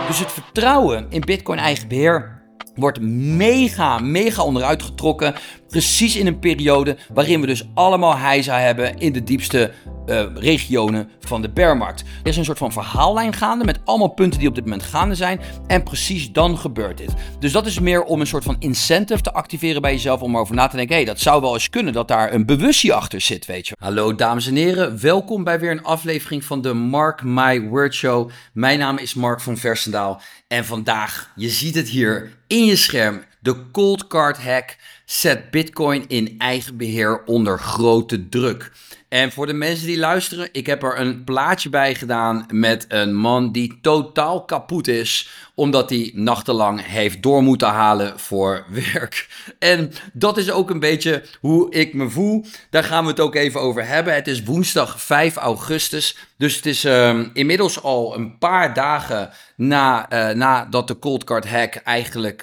Dus het vertrouwen in Bitcoin eigen beheer wordt mega onderuit getrokken. Precies in een periode waarin we dus allemaal heisa hebben in de diepste regionen van de bearmarkt. Er is een soort van verhaallijn gaande met allemaal punten die op dit moment gaande zijn. En precies dan gebeurt dit. Dus dat is meer om een soort van incentive te activeren bij jezelf. Om erover na te denken, dat zou wel eens kunnen dat daar een bewustzijn achter zit, weet je. Hallo dames en heren, welkom bij weer een aflevering van de Mark My Word Show. Mijn naam is Mark van Versendaal. En vandaag, je ziet het hier in je scherm, de cold card hack zet Bitcoin in eigen beheer onder grote druk. En voor de mensen die luisteren, ik heb er een plaatje bij gedaan met een man die totaal kapot is, omdat hij nachtenlang heeft door moeten halen voor werk. En dat is ook een beetje hoe ik me voel. Daar gaan we het ook even over hebben. Het is woensdag 5 augustus. Dus het is inmiddels al een paar dagen nadat de cold card hack eigenlijk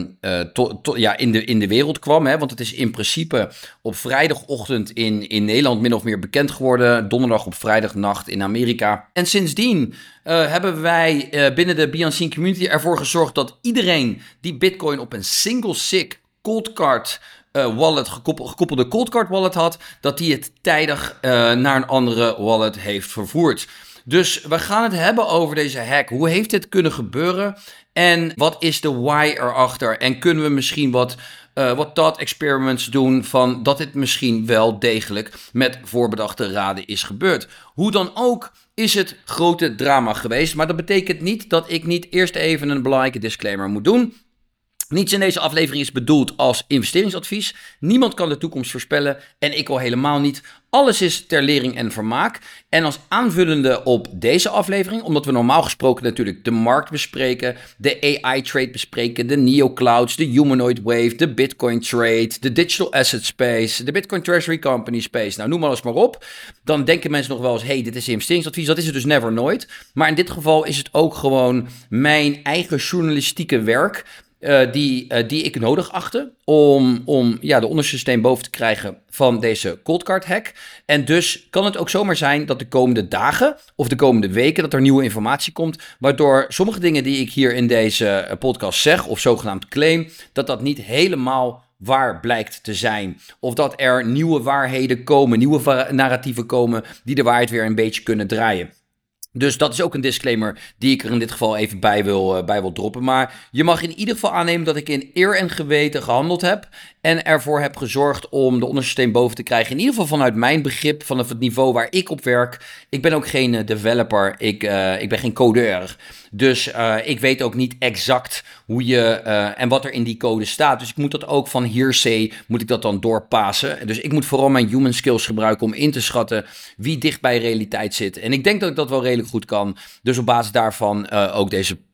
in de wereld kwam. Hè? Want het is in principe op vrijdagochtend in Nederland min of meer bekend geworden. Donderdag op vrijdagnacht in Amerika. En sindsdien hebben wij binnen de Be Community ervoor gezorgd dat iedereen die Bitcoin op een single sig cold card wallet, gekoppelde cold card wallet had, dat die het tijdig naar een andere wallet heeft vervoerd. Dus we gaan het hebben over deze hack. Hoe heeft dit kunnen gebeuren? En wat is de why erachter? En kunnen we misschien wat thought experiments doen van dat dit misschien wel degelijk met voorbedachte raden is gebeurd. Hoe dan ook is het grote drama geweest. Maar dat betekent niet dat ik niet eerst even een belangrijke disclaimer moet doen. Niets in deze aflevering is bedoeld als investeringsadvies. Niemand kan de toekomst voorspellen en ik al helemaal niet. Alles is ter lering en vermaak. En als aanvullende op deze aflevering, omdat we normaal gesproken natuurlijk de markt bespreken, de AI-trade bespreken, de neoclouds, de humanoid wave, de Bitcoin trade, de digital asset space, de Bitcoin treasury company space, nou noem alles maar op. Dan denken mensen nog wel eens, dit is investeringsadvies. Dat is het dus never nooit. Maar in dit geval is het ook gewoon mijn eigen journalistieke werk, die ik nodig achtte om de onderste steen boven te krijgen van deze cold card hack. En dus kan het ook zomaar zijn dat de komende dagen of de komende weken dat er nieuwe informatie komt, waardoor sommige dingen die ik hier in deze podcast zeg of zogenaamd claim, dat niet helemaal waar blijkt te zijn. Of dat er nieuwe waarheden komen, nieuwe narratieven komen die de waarheid weer een beetje kunnen draaien. Dus dat is ook een disclaimer die ik er in dit geval even bij wil droppen. Maar je mag in ieder geval aannemen dat ik in eer en geweten gehandeld heb en ervoor heb gezorgd om de onderste steen boven te krijgen. In ieder geval vanuit mijn begrip, vanaf het niveau waar ik op werk. Ik ben ook geen developer, ik ben geen codeur. Dus ik weet ook niet exact hoe je en wat er in die code staat. Dus ik moet dat ook van hearsay, moet ik dat dan doorpassen. Dus ik moet vooral mijn human skills gebruiken om in te schatten wie dicht bij realiteit zit. En ik denk dat ik dat wel redelijk goed kan. Dus op basis daarvan ook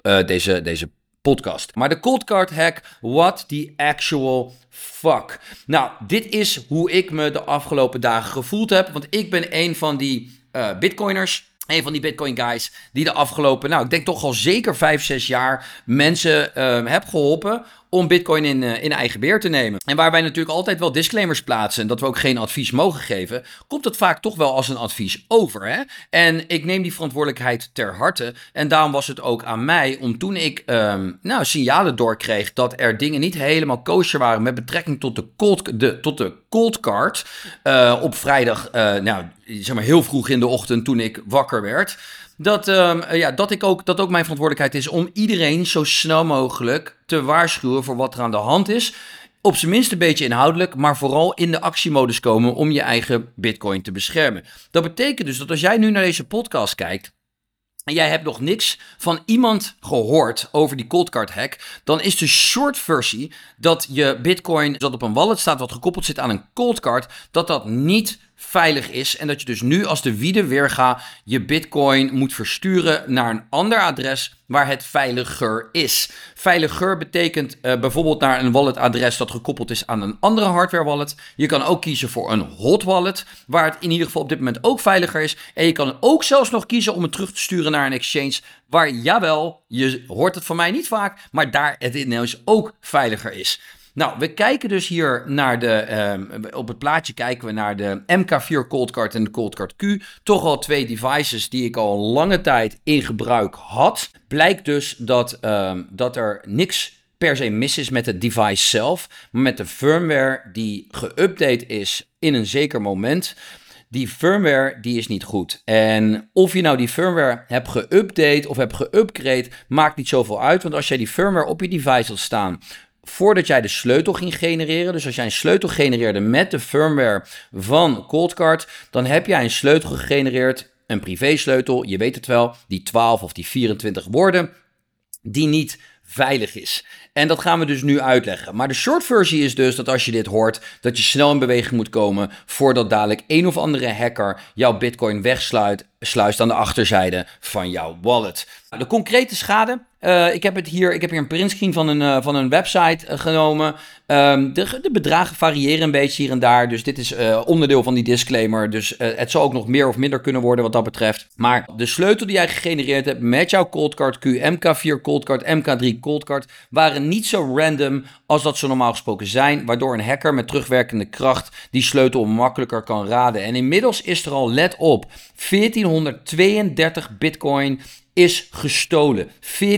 deze podcast. Maar de cold card hack, what the actual fuck? Nou, dit is hoe ik me de afgelopen dagen gevoeld heb. Want ik ben een van die bitcoiners. Een van die Bitcoin guys die de afgelopen, ik denk toch al zeker 5-6 jaar mensen heb geholpen om Bitcoin in eigen beheer te nemen. En waar wij natuurlijk altijd wel disclaimers plaatsen en dat we ook geen advies mogen geven, komt het vaak toch wel als een advies over. Hè? En ik neem die verantwoordelijkheid ter harte. En daarom was het ook aan mij om toen ik signalen doorkreeg dat er dingen niet helemaal kosher waren met betrekking tot de cold card op vrijdag, heel vroeg in de ochtend toen ik wakker werd. Dat ook mijn verantwoordelijkheid is om iedereen zo snel mogelijk te waarschuwen voor wat er aan de hand is. Op zijn minst een beetje inhoudelijk, maar vooral in de actiemodus komen om je eigen Bitcoin te beschermen. Dat betekent dus dat als jij nu naar deze podcast kijkt en jij hebt nog niks van iemand gehoord over die cold card hack, dan is de short versie dat je Bitcoin dat op een wallet staat wat gekoppeld zit aan een cold card, dat niet veilig is en dat je dus nu als de wiede weerga je Bitcoin moet versturen naar een ander adres waar het veiliger is. Veiliger betekent bijvoorbeeld naar een walletadres dat gekoppeld is aan een andere hardware wallet. Je kan ook kiezen voor een hot wallet, waar het in ieder geval op dit moment ook veiliger is. En je kan ook zelfs nog kiezen om het terug te sturen naar een exchange waar, jawel, je hoort het van mij niet vaak, maar daar het ineens ook veiliger is. Nou, we kijken dus hier naar op het plaatje kijken we naar de MK4 Coldcard en de Coldcard Q. Toch al 2 devices die ik al lange tijd in gebruik had. Blijkt dus dat er niks per se mis is met het device zelf, maar met de firmware die geüpdate is in een zeker moment. Die firmware die is niet goed. En of je nou die firmware hebt geüpdate of hebt geupgrade, maakt niet zoveel uit. Want als jij die firmware op je device had staan voordat jij de sleutel ging genereren, dus als jij een sleutel genereerde met de firmware van Coldcard, dan heb jij een sleutel gegenereerd, een privésleutel, je weet het wel, die 12 of die 24 woorden, die niet veilig is. En dat gaan we dus nu uitleggen. Maar de short versie is dus dat als je dit hoort, dat je snel in beweging moet komen voordat dadelijk een of andere hacker jouw bitcoin wegsluist aan de achterzijde van jouw wallet. De concrete schade, ik heb hier een printscreen van een website genomen. De bedragen variëren een beetje hier en daar, dus dit is onderdeel van die disclaimer. Dus het zal ook nog meer of minder kunnen worden wat dat betreft. Maar de sleutel die jij gegenereerd hebt met jouw Coldcard Q, MK4 Coldcard, MK3 Coldcard, waren niet zo random als dat ze normaal gesproken zijn, waardoor een hacker met terugwerkende kracht die sleutel makkelijker kan raden. En inmiddels is er al, let op, 1432 bitcoin is gestolen.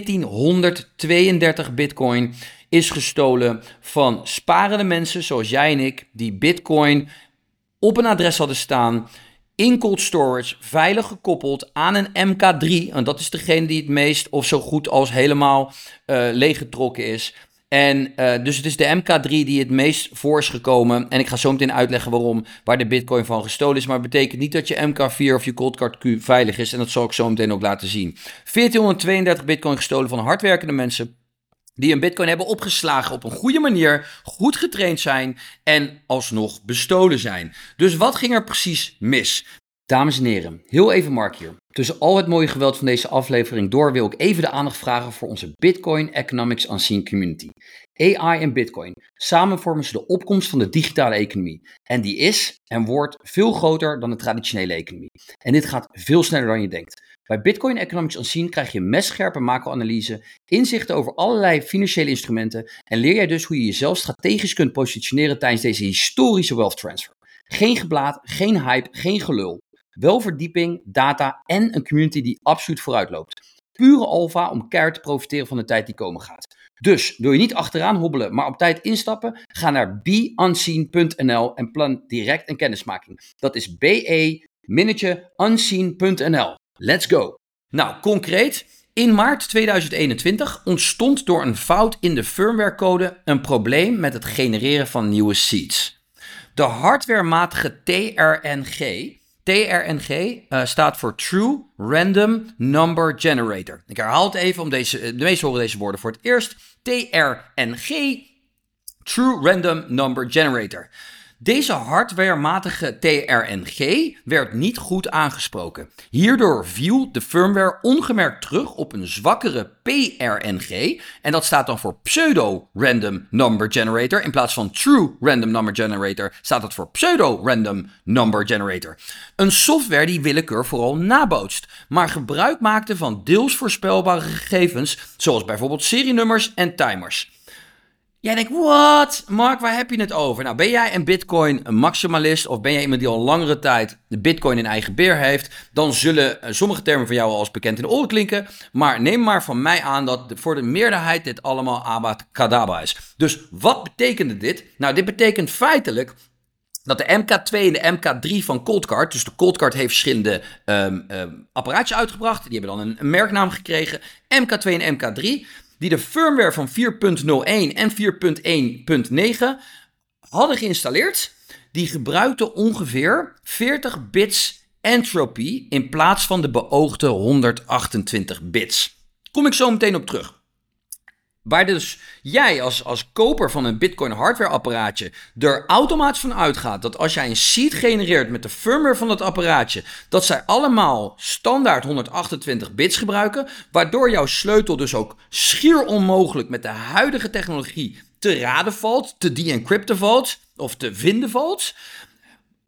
1432 bitcoin is gestolen van sparende mensen zoals jij en ik, die bitcoin op een adres hadden staan, in cold storage, veilig gekoppeld aan een MK3. En dat is degene die het meest of zo goed als helemaal leeggetrokken is. En dus het is de MK3 die het meest voor is gekomen. En ik ga zo meteen uitleggen waarom, waar de bitcoin van gestolen is. Maar het betekent niet dat je MK4 of je Coldcard Q veilig is. En dat zal ik zo meteen ook laten zien. 1432 bitcoin gestolen van hardwerkende mensen die een bitcoin hebben opgeslagen op een goede manier, goed getraind zijn en alsnog bestolen zijn. Dus wat ging er precies mis? Dames en heren, heel even Mark hier. Tussen al het mooie geweld van deze aflevering door wil ik even de aandacht vragen voor onze Bitcoin Economics Unseen community. AI en Bitcoin, samen vormen ze de opkomst van de digitale economie. En die is en wordt veel groter dan de traditionele economie. En dit gaat veel sneller dan je denkt. Bij Bitcoin Economics Unseen krijg je messcherpe macro-analyse, inzichten over allerlei financiële instrumenten en leer jij dus hoe je jezelf strategisch kunt positioneren tijdens deze historische wealth transfer. Geen geblaat, geen hype, geen gelul. Wel verdieping, data en een community die absoluut vooruit loopt. Pure alpha om keihard te profiteren van de tijd die komen gaat. Dus wil je niet achteraan hobbelen, maar op tijd instappen? Ga naar beunseen.nl en plan direct een kennismaking. Dat is be-unseen.nl. Let's go! Nou, concreet. In maart 2021 ontstond door een fout in de firmwarecode een probleem met het genereren van nieuwe seeds. De hardwarematige TRNG staat voor True Random Number Generator. Ik herhaal het even, de meesten horen deze woorden voor het eerst. TRNG, True Random Number Generator. Deze hardwarematige TRNG werd niet goed aangesproken. Hierdoor viel de firmware ongemerkt terug op een zwakkere PRNG. En dat staat dan voor Pseudo Random Number Generator. In plaats van True Random Number Generator staat het voor Pseudo Random Number Generator. Een software die willekeur vooral nabootst, maar gebruik maakte van deels voorspelbare gegevens, zoals bijvoorbeeld serienummers en timers. Jij denkt, wat? Mark, waar heb je het over? Nou, ben jij een bitcoin maximalist of ben jij iemand die al langere tijd de bitcoin in eigen beheer heeft, dan zullen sommige termen van jou al als bekend in de oren klinken, maar neem maar van mij aan dat voor de meerderheid dit allemaal abacadabra is. Dus wat betekende dit? Nou, dit betekent feitelijk dat de MK2 en de MK3 van Coldcard, dus de Coldcard heeft verschillende apparaatjes uitgebracht, die hebben dan een merknaam gekregen, MK2 en MK3, die de firmware van 4.01 en 4.1.9 hadden geïnstalleerd, die gebruikten ongeveer 40 bits entropy in plaats van de beoogde 128 bits. Kom ik zo meteen op terug. Waar dus jij als koper van een Bitcoin hardware apparaatje er automatisch van uitgaat dat als jij een seed genereert met de firmware van dat apparaatje, dat zij allemaal standaard 128 bits gebruiken, waardoor jouw sleutel dus ook schier onmogelijk met de huidige technologie te raden valt, te de-encrypten valt of te vinden valt.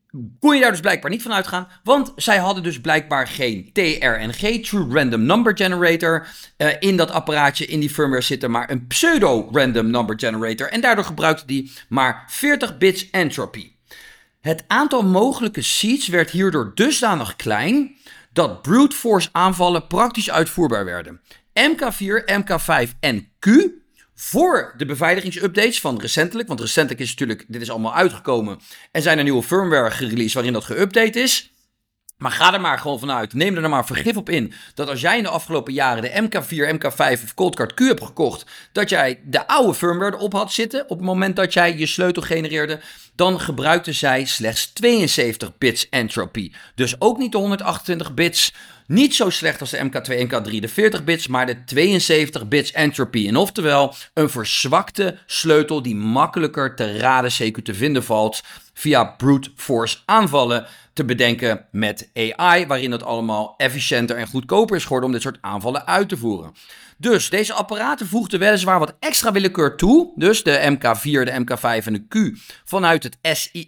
kon je daar dus blijkbaar niet van uitgaan, want zij hadden dus blijkbaar geen TRNG, True Random Number Generator, in dat apparaatje, in die firmware zitten, maar een pseudo-random number generator. En daardoor gebruikte die maar 40 bits entropy. Het aantal mogelijke seeds werd hierdoor dusdanig klein dat brute force aanvallen praktisch uitvoerbaar werden. MK4, MK5 en Q voor de beveiligingsupdates van recentelijk, want recentelijk is natuurlijk, dit is allemaal uitgekomen en zijn er nieuwe firmware gereleased waarin dat geüpdate is. Maar ga er maar gewoon vanuit, neem er maar vergif op in, dat als jij in de afgelopen jaren de MK4, MK5 of Coldcard Q hebt gekocht, dat jij de oude firmware erop had zitten op het moment dat jij je sleutel genereerde, dan gebruikten zij slechts 72 bits entropy. Dus ook niet de 128 bits, niet zo slecht als de MK2, MK3, de 40 bits, maar de 72 bits entropy. En oftewel een verzwakte sleutel die makkelijker te raden, zeker te vinden valt via brute force aanvallen. Te bedenken met AI, waarin het allemaal efficiënter en goedkoper is geworden om dit soort aanvallen uit te voeren. Dus deze apparaten voegden weliswaar wat extra willekeur toe, dus de MK4, de MK5 en de Q, vanuit het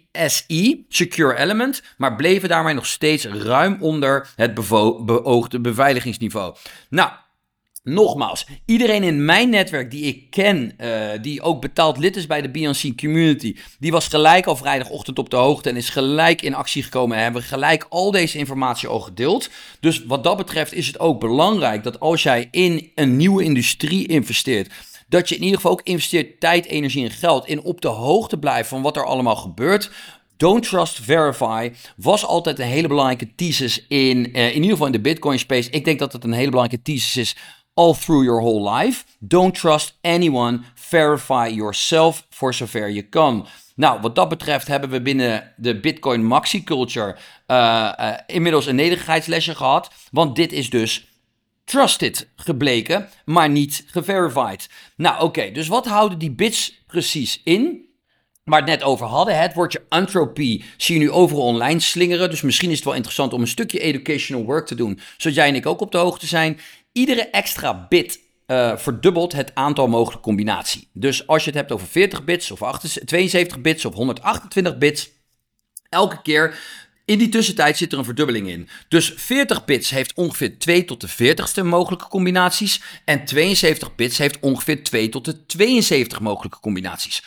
SI, Secure Element, maar bleven daarmee nog steeds ruim onder het beoogde beveiligingsniveau. Nou, nogmaals, iedereen in mijn netwerk die ik ken, die ook betaald lid is bij de BNC Community, die was gelijk al vrijdagochtend op de hoogte en is gelijk in actie gekomen en hebben gelijk al deze informatie al gedeeld. Dus wat dat betreft is het ook belangrijk dat als jij in een nieuwe industrie investeert, dat je in ieder geval ook investeert tijd, energie en geld in op de hoogte blijven van wat er allemaal gebeurt. Don't trust, verify was altijd een hele belangrijke thesis in ieder geval in de Bitcoin space. Ik denk dat het een hele belangrijke thesis is all through your whole life. Don't trust anyone, verify yourself voor zover je kan. Nou, wat dat betreft hebben we binnen de Bitcoin Maxi Culture inmiddels een nederigheidslesje gehad. Want dit is dus trusted gebleken, maar niet geverified. Nou, oké, dus wat houden die bits precies in? Waar we het net over hadden, het woordje entropy zie je nu overal online slingeren. Dus misschien is het wel interessant om een stukje educational work te doen, zodat jij en ik ook op de hoogte zijn. Iedere extra bit verdubbelt het aantal mogelijke combinatie. Dus als je het hebt over 40 bits of 72 bits of 128 bits, elke keer in die tussentijd zit er een verdubbeling in. Dus 40 bits heeft ongeveer 2 tot de 40ste mogelijke combinaties. En 72 bits heeft ongeveer 2 tot de 72 mogelijke combinaties.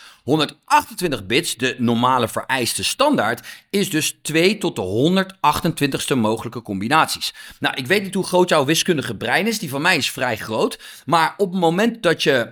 128 bits, de normale vereiste standaard, is dus 2 tot de 128ste mogelijke combinaties. Nou, ik weet niet hoe groot jouw wiskundige brein is. Die van mij is vrij groot. Maar op het moment dat je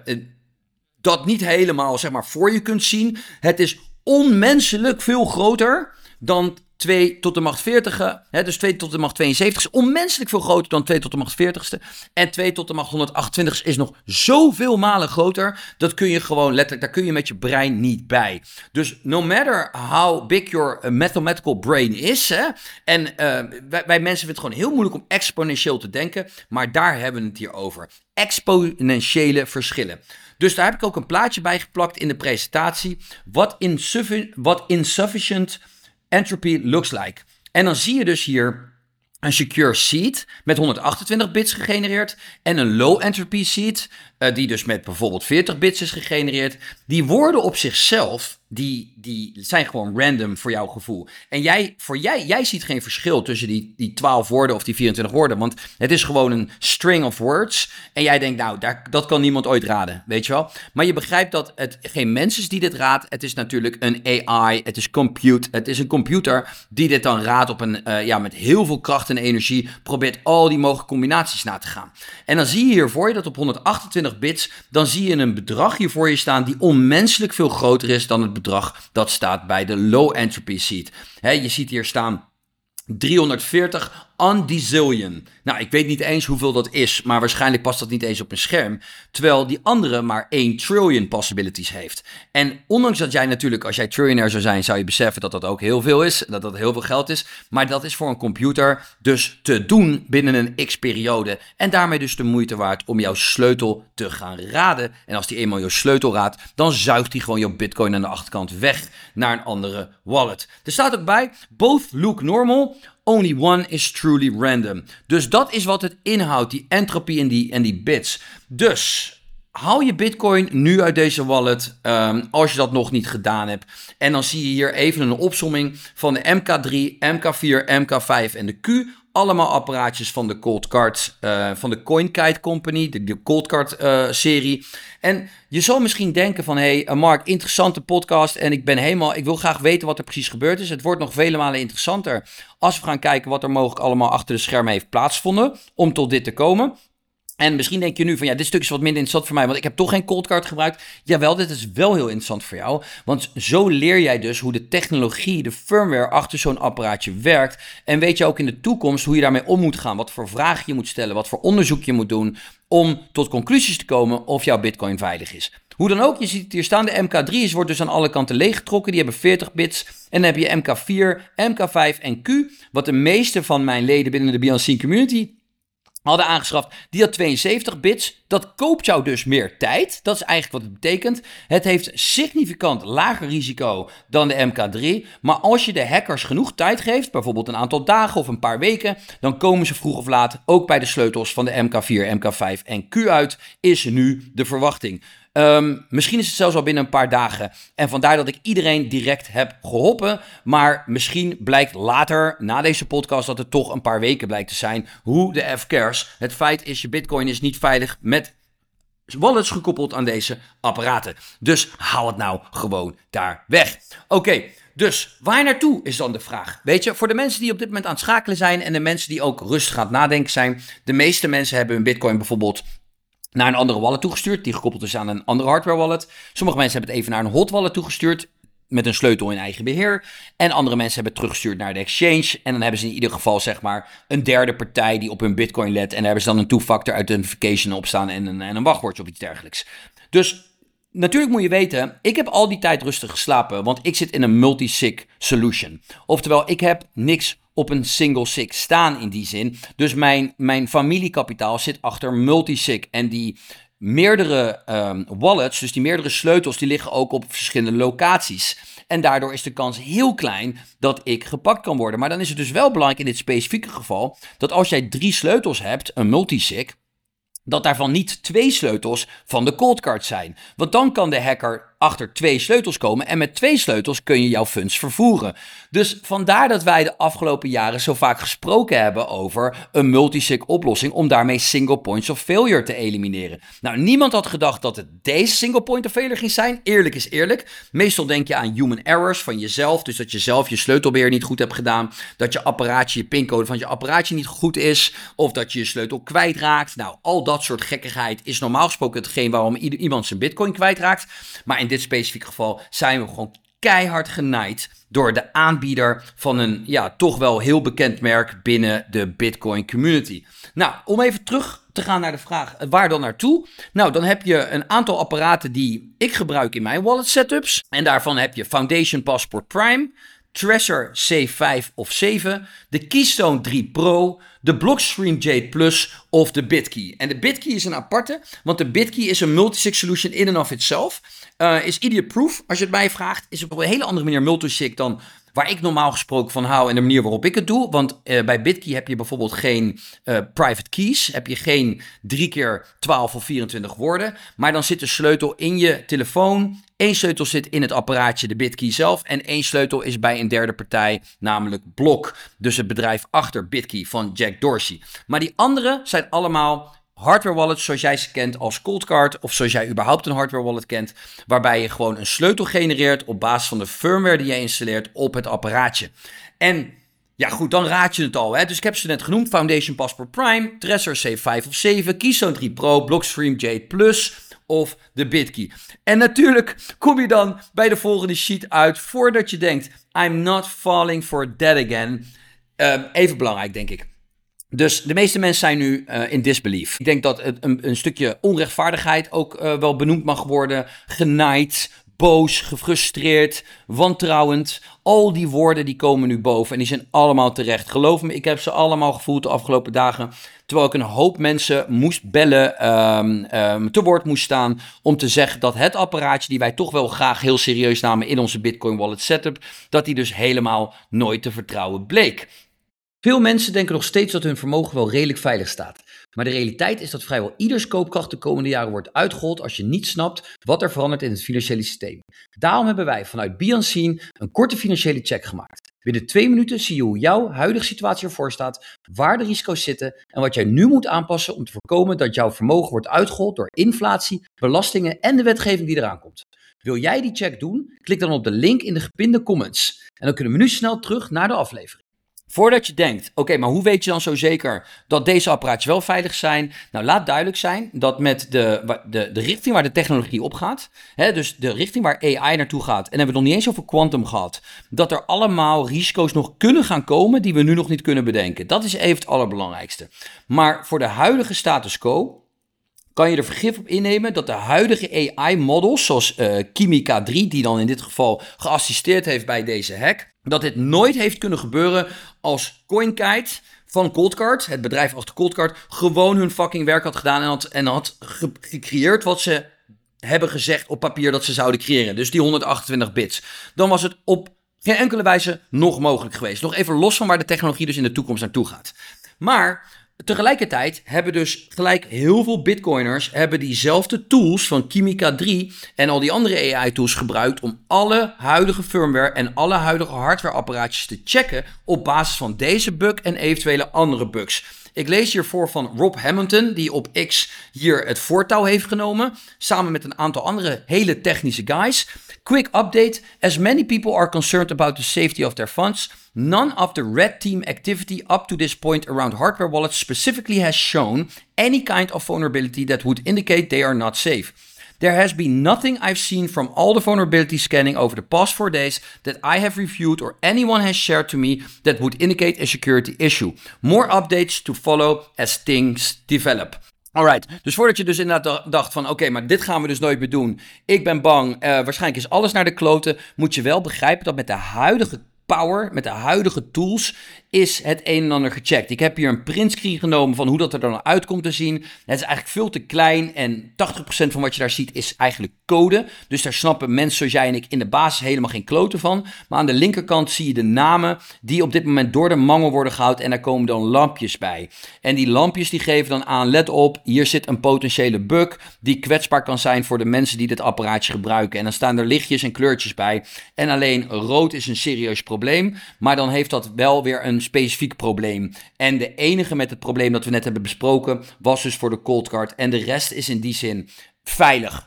dat niet helemaal, zeg maar, voor je kunt zien, het is onmenselijk veel groter dan 2 tot de macht 40, dus 2 tot de macht 72 is onmenselijk veel groter dan 2 tot de macht 40ste. En 2 tot de macht 128 is nog zoveel malen groter. Dat kun je gewoon letterlijk, daar kun je met je brein niet bij. Dus no matter how big your mathematical brain is. En wij mensen vinden het gewoon heel moeilijk om exponentieel te denken. Maar daar hebben we het hier over. Exponentiële verschillen. Dus daar heb ik ook een plaatje bij geplakt in de presentatie. What insufficient entropy looks like. En dan zie je dus hier een secure seed met 128 bits gegenereerd en een low entropy seed die dus met bijvoorbeeld 40 bits is gegenereerd. Die woorden op zichzelf, die zijn gewoon random voor jouw gevoel. En jij ziet geen verschil tussen die 12 woorden of die 24 woorden, want het is gewoon een string of words. En jij denkt, nou, dat kan niemand ooit raden, weet je wel. Maar je begrijpt dat het geen mens is die dit raadt. Het is natuurlijk een AI, het is een computer die dit dan raadt op met heel veel kracht en energie, probeert al die mogelijke combinaties na te gaan. En dan zie je hier voor je dat op 128 bits, dan zie je een bedrag hier voor je staan die onmenselijk veel groter is dan het bedrag dat staat bij de low entropy seed. Je ziet hier staan 340 undecillion. Nou, ik weet niet eens hoeveel dat is, maar waarschijnlijk past dat niet eens op een scherm. Terwijl die andere maar 1 trillion possibilities heeft. En ondanks dat jij natuurlijk, als jij trillionair zou zijn, zou je beseffen dat dat ook heel veel is. Dat dat heel veel geld is. Maar dat is voor een computer dus te doen binnen een x-periode. En daarmee dus de moeite waard om jouw sleutel te gaan raden. En als die eenmaal jouw sleutel raadt, dan zuigt hij gewoon jouw bitcoin aan de achterkant weg naar een andere wallet. Er staat ook bij, both look normal. Only one is truly random. Dus dat is wat het inhoudt, die entropy en die bits. Dus haal je Bitcoin nu uit deze wallet, als je dat nog niet gedaan hebt. En dan zie je hier even een opsomming van de MK3, MK4, MK5 en de Q. Allemaal apparaatjes van de Cold Card, van de CoinKite Company, de Cold Card serie. En je zal misschien denken van, hey Mark, interessante podcast en ik wil graag weten wat er precies gebeurd is. Het wordt nog vele malen interessanter als we gaan kijken wat er mogelijk allemaal achter de schermen heeft plaatsgevonden om tot dit te komen. En misschien denk je nu van, ja, dit stuk is wat minder interessant voor mij, want ik heb toch geen cold card gebruikt. Jawel, dit is wel heel interessant voor jou, want zo leer jij dus hoe de technologie, de firmware achter zo'n apparaatje werkt. En weet je ook in de toekomst hoe je daarmee om moet gaan, wat voor vragen je moet stellen, wat voor onderzoek je moet doen om tot conclusies te komen of jouw Bitcoin veilig is. Hoe dan ook, je ziet het hier staan, de MK3 wordt dus aan alle kanten leeggetrokken, die hebben 40 bits. En dan heb je MK4, MK5 en Q, wat de meeste van mijn leden binnen de BNC community hadden aangeschaft, die had 72 bits. Dat koopt jou dus meer tijd. Dat is eigenlijk wat het betekent. Het heeft significant lager risico dan de MK3. Maar als je de hackers genoeg tijd geeft, bijvoorbeeld een aantal dagen of een paar weken, dan komen ze vroeg of laat ook bij de sleutels van de MK4, MK5 en Q uit, is nu de verwachting. Misschien is het zelfs al binnen een paar dagen. En vandaar dat ik iedereen direct heb geholpen. Maar misschien blijkt later, na deze podcast, dat het toch een paar weken blijkt te zijn. Hoe de F-cares. Het feit is, je Bitcoin is niet veilig met wallets gekoppeld aan deze apparaten. Dus haal het nou gewoon daar weg. Oké. Dus waar naartoe is dan de vraag? Weet je, voor de mensen die op dit moment aan het schakelen zijn en de mensen die ook rustig aan het nadenken zijn. De meeste mensen hebben hun Bitcoin bijvoorbeeld naar een andere wallet toegestuurd, die gekoppeld is aan een andere hardware wallet. Sommige mensen hebben het even naar een hot wallet toegestuurd, met een sleutel in eigen beheer. En andere mensen hebben het teruggestuurd naar de exchange. En dan hebben ze in ieder geval, zeg maar, een derde partij die op hun Bitcoin let. En daar hebben ze dan een two-factor authentication op staan en een wachtwoordje of iets dergelijks. Dus natuurlijk moet je weten, ik heb al die tijd rustig geslapen, want ik zit in een multi-sig solution. Oftewel, ik heb niks op een single sig staan in die zin. Dus mijn familiekapitaal zit achter multi-sig. En die meerdere wallets, dus die meerdere sleutels, die liggen ook op verschillende locaties. En daardoor is de kans heel klein dat ik gepakt kan worden. Maar dan is het dus wel belangrijk in dit specifieke geval, dat als jij 3 sleutels hebt, een multi-sig, dat daarvan niet 2 sleutels van de cold card zijn. Want dan kan de hacker achter 2 sleutels komen en met 2 sleutels kun je jouw funds vervoeren. Dus vandaar dat wij de afgelopen jaren zo vaak gesproken hebben over een multisig oplossing om daarmee single points of failure te elimineren. Nou, niemand had gedacht dat het deze single point of failure ging zijn. Eerlijk is eerlijk. Meestal denk je aan human errors van jezelf, dus dat je zelf je sleutelbeheer niet goed hebt gedaan, dat je apparaatje, je pincode van je apparaatje niet goed is, of dat je je sleutel kwijtraakt. Nou, al dat soort gekkigheid is normaal gesproken hetgeen waarom iemand zijn Bitcoin kwijtraakt. Maar in dit specifieke geval zijn we gewoon keihard genaaid door de aanbieder van een toch wel heel bekend merk binnen de Bitcoin community. Nou, om even terug te gaan naar de vraag, waar dan naartoe? Nou, dan heb je een aantal apparaten die ik gebruik in mijn wallet setups. En daarvan heb je Foundation Passport Prime, Trezor C5 of 7, de Keystone 3 Pro, de Blockstream Jade Plus of de Bitkey. En de Bitkey is een aparte, want de Bitkey is een multisig solution in and of itself. Is idiot-proof, als je het mij vraagt. Is op een hele andere manier multisig dan waar ik normaal gesproken van hou en de manier waarop ik het doe. Want bij Bitkey heb je bijvoorbeeld geen private keys. Heb je geen 3 keer 12 of 24 woorden. Maar dan zit de sleutel in je telefoon. 1 sleutel zit in het apparaatje, de Bitkey zelf. En 1 sleutel is bij een derde partij, namelijk Block. Dus het bedrijf achter Bitkey van Jack Dorsey. Maar die andere zijn allemaal hardware wallets zoals jij ze kent als cold card, of zoals jij überhaupt een hardware wallet kent, waarbij je gewoon een sleutel genereert op basis van de firmware die je installeert op het apparaatje. En ja goed, dan raad je het al. Hè? Dus ik heb ze net genoemd: Foundation Passport Prime, Trezor C5 of 7, Keystone 3 Pro, Blockstream Jade Plus of de Bitkey. En natuurlijk kom je dan bij de volgende sheet uit voordat je denkt, I'm not falling for that again. Even belangrijk, denk ik. Dus de meeste mensen zijn nu in disbelief. Ik denk dat een stukje onrechtvaardigheid ook wel benoemd mag worden. Genaaid, boos, gefrustreerd, wantrouwend. Al die woorden die komen nu boven en die zijn allemaal terecht. Geloof me, ik heb ze allemaal gevoeld de afgelopen dagen. Terwijl ik een hoop mensen moest bellen, te woord moest staan om te zeggen dat het apparaatje die wij toch wel graag heel serieus namen in onze Bitcoin wallet setup, dat die dus helemaal nooit te vertrouwen bleek. Veel mensen denken nog steeds dat hun vermogen wel redelijk veilig staat. Maar de realiteit is dat vrijwel ieders koopkracht de komende jaren wordt uitgehold als je niet snapt wat er verandert in het financiële systeem. Daarom hebben wij vanuit Be Unseen een korte financiële check gemaakt. Binnen 2 minuten zie je hoe jouw huidige situatie ervoor staat, waar de risico's zitten en wat jij nu moet aanpassen om te voorkomen dat jouw vermogen wordt uitgehold door inflatie, belastingen en de wetgeving die eraan komt. Wil jij die check doen? Klik dan op de link in de gepinde comments. En dan kunnen we nu snel terug naar de aflevering. Voordat je denkt, oké, maar hoe weet je dan zo zeker dat deze apparaatjes wel veilig zijn? Nou, laat duidelijk zijn dat met de richting waar de technologie op gaat, dus de richting waar AI naartoe gaat, en hebben we het nog niet eens over quantum gehad, dat er allemaal risico's nog kunnen gaan komen die we nu nog niet kunnen bedenken. Dat is even het allerbelangrijkste. Maar voor de huidige status quo kan je er vergif op innemen dat de huidige AI-models, zoals Kimi K3, die dan in dit geval geassisteerd heeft bij deze hack, dat dit nooit heeft kunnen gebeuren als CoinKite van Coldcard, het bedrijf achter Coldcard, gewoon hun fucking werk had gedaan en had gecreëerd wat ze hebben gezegd op papier dat ze zouden creëren. Dus die 128 bits. Dan was het op geen enkele wijze nog mogelijk geweest. Nog even los van waar de technologie dus in de toekomst naartoe gaat. Maar tegelijkertijd hebben dus gelijk heel veel bitcoiners hebben diezelfde tools van Kimi K3 en al die andere AI-tools gebruikt om alle huidige firmware en alle huidige hardwareapparaatjes te checken op basis van deze bug en eventuele andere bugs. Ik lees hier voor van Rob Hamilton, die op X hier het voortouw heeft genomen, samen met een aantal andere hele technische guys. Quick update, as many people are concerned about the safety of their funds, none of the red team activity up to this point around hardware wallets specifically has shown any kind of vulnerability that would indicate they are not safe. There has been nothing I've seen from all the vulnerability scanning over the past 4 days that I have reviewed or anyone has shared to me that would indicate a security issue. More updates to follow as things develop. Alright, dus voordat je dus inderdaad dacht van oké, maar dit gaan we dus nooit meer doen. Ik ben bang, waarschijnlijk is alles naar de kloten. Moet je wel begrijpen dat met de huidige power, met de huidige tools, is het een en ander gecheckt. Ik heb hier een printscreen genomen van hoe dat er dan uit komt te zien. Het is eigenlijk veel te klein en 80% van wat je daar ziet is eigenlijk code. Dus daar snappen mensen zoals jij en ik in de basis helemaal geen kloten van. Maar aan de linkerkant zie je de namen die op dit moment door de mangel worden gehaald en daar komen dan lampjes bij. En die lampjes die geven dan aan, let op, hier zit een potentiële bug die kwetsbaar kan zijn voor de mensen die dit apparaatje gebruiken. En dan staan er lichtjes en kleurtjes bij. En alleen rood is een serieus probleem, maar dan heeft dat wel weer een specifiek probleem. En de enige met het probleem dat we net hebben besproken was dus voor de Coldcard. En de rest is in die zin veilig.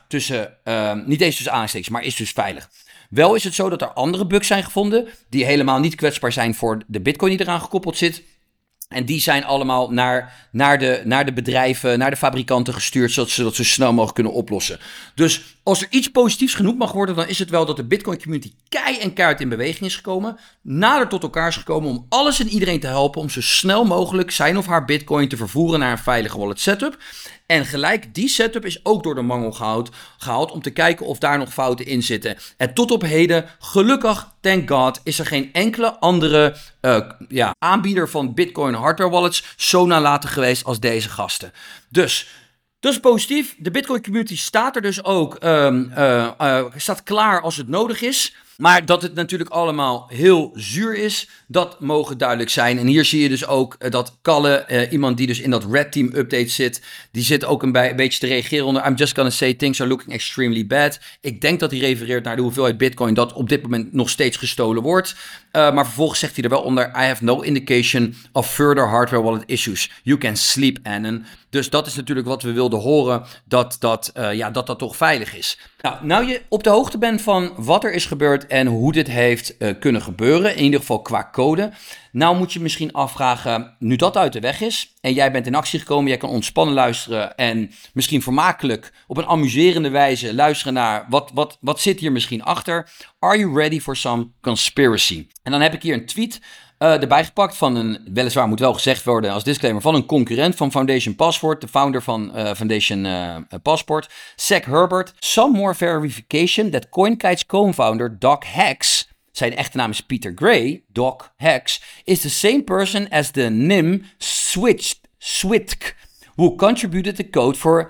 Niet eens tussen aanstekens, maar is dus veilig. Wel is het zo dat er andere bugs zijn gevonden die helemaal niet kwetsbaar zijn voor de bitcoin die eraan gekoppeld zit. En die zijn allemaal naar de bedrijven, naar de fabrikanten gestuurd, zodat ze dat zo snel mogelijk kunnen oplossen. Dus als er iets positiefs genoemd mag worden, dan is het wel dat de Bitcoin community keihard in beweging is gekomen, nader tot elkaar is gekomen om alles en iedereen te helpen om zo snel mogelijk zijn of haar Bitcoin te vervoeren naar een veilige wallet setup. En gelijk die setup is ook door de mangel gehaald om te kijken of daar nog fouten in zitten. En tot op heden, gelukkig, thank God, is er geen enkele andere aanbieder van Bitcoin hardware wallets zo nalatig geweest als deze gasten. Dus dat is positief. De Bitcoin community staat er dus ook, staat klaar als het nodig is. Maar dat het natuurlijk allemaal heel zuur is, dat mogen duidelijk zijn. En hier zie je dus ook dat Kalle, iemand die dus in dat Red Team update zit, die zit ook een beetje te reageren onder I'm just gonna say things are looking extremely bad. Ik denk dat hij refereert naar de hoeveelheid bitcoin dat op dit moment nog steeds gestolen wordt. Maar vervolgens zegt hij er wel onder, I have no indication of further hardware wallet issues. You can sleep, Anon. Dus dat is natuurlijk wat we wilden horen, dat toch veilig is. Nou je op de hoogte bent van wat er is gebeurd en hoe dit heeft kunnen gebeuren, in ieder geval qua code. Nou moet je misschien afvragen, nu dat uit de weg is en jij bent in actie gekomen, jij kan ontspannen luisteren en misschien vermakelijk op een amuserende wijze luisteren naar wat zit hier misschien achter. Are you ready for some conspiracy? En dan heb ik hier een tweet erbij gepakt van een, weliswaar moet wel gezegd worden als disclaimer, van een concurrent van Foundation Passport, de founder van Foundation Passport, Zach Herbert. Some more verification that CoinKite's co-founder Doc Hex, zijn echte naam is Peter Gray, Doc Hex, is the same person as the NIM Switk, who contributed the code for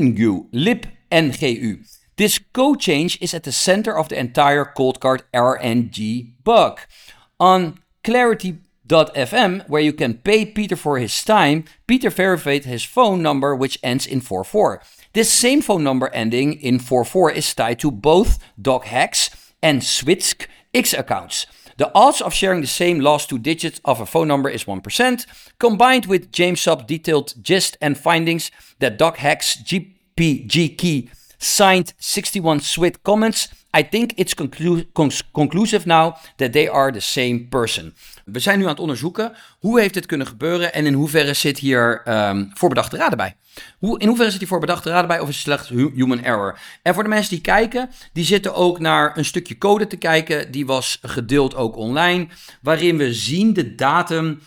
libNGU. This code change is at the center of the entire Coldcard RNG bug. On Clarity .fm, where you can pay Peter for his time, Peter verified his phone number, which ends in 44. This same phone number ending in 44 is tied to both DocHacks and Switsk X accounts. The odds of sharing the same last 2 digits of a phone number is 1%. Combined with James Sub's detailed gist and findings that DocHacks GPG key signed 61 Swit comments, I think it's conclusive now that they are the same person. We zijn nu aan het onderzoeken hoe heeft dit kunnen gebeuren en in hoeverre zit hier voorbedachte raden bij. In hoeverre zit hier voorbedachte raden bij of is het slechts human error? En voor de mensen die kijken, die zitten ook naar een stukje code te kijken. Die was gedeeld ook online, waarin we zien de datum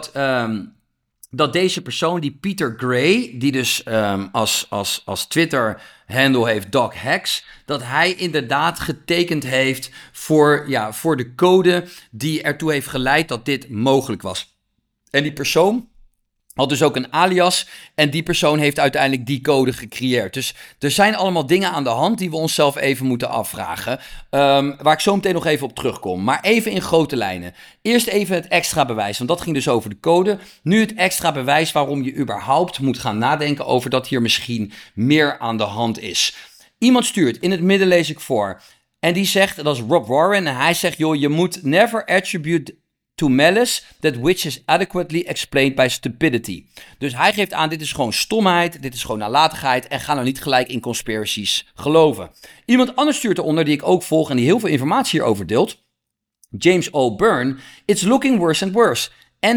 dat deze persoon, die Peter Gray, die dus als Twitter handle heeft DocHacks, dat hij inderdaad getekend heeft voor de code die ertoe heeft geleid dat dit mogelijk was. En die persoon had dus ook een alias en die persoon heeft uiteindelijk die code gecreëerd. Dus er zijn allemaal dingen aan de hand die we onszelf even moeten afvragen. Waar ik zo meteen nog even op terugkom. Maar even in grote lijnen. Eerst even het extra bewijs, want dat ging dus over de code. Nu het extra bewijs waarom je überhaupt moet gaan nadenken over dat hier misschien meer aan de hand is. Iemand stuurt, in het midden lees ik voor. En die zegt, dat is Rob Warren, en hij zegt, joh, je moet never attribute to malice that which is adequately explained by stupidity. Dus hij geeft aan, dit is gewoon stomheid, dit is gewoon nalatigheid en ga nou niet gelijk in conspiracies geloven. Iemand anders stuurt eronder, die ik ook volg en die heel veel informatie hierover deelt. James O. Byrne, it's looking worse and worse.